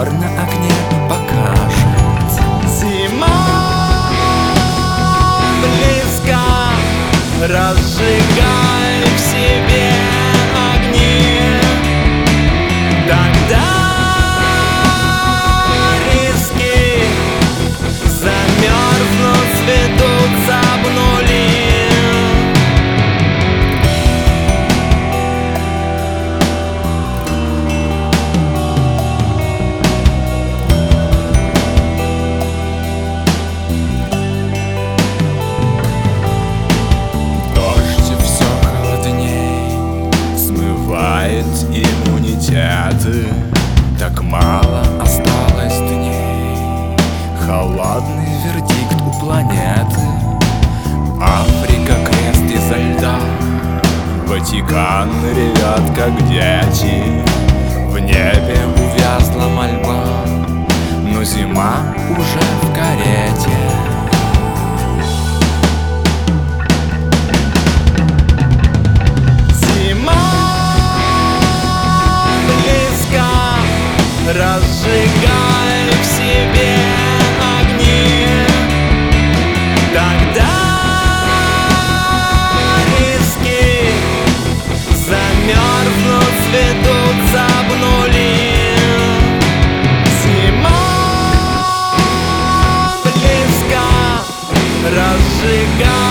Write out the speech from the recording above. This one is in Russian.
мотор на окне покажет. Зима близко, разжигай в себе огни. Тогда риски замерзнут, сведутся в нули. Иммунитеты, так мало осталось дней. Холодный вердикт у планеты. Африка, крест изо льда. Ватикан ревет, как дети. В небе увязла мольба, но зима уже в карете. Разжигай в себе огни. Тогда риски замерзнут, сведутся в нули. Зима близко, разжигай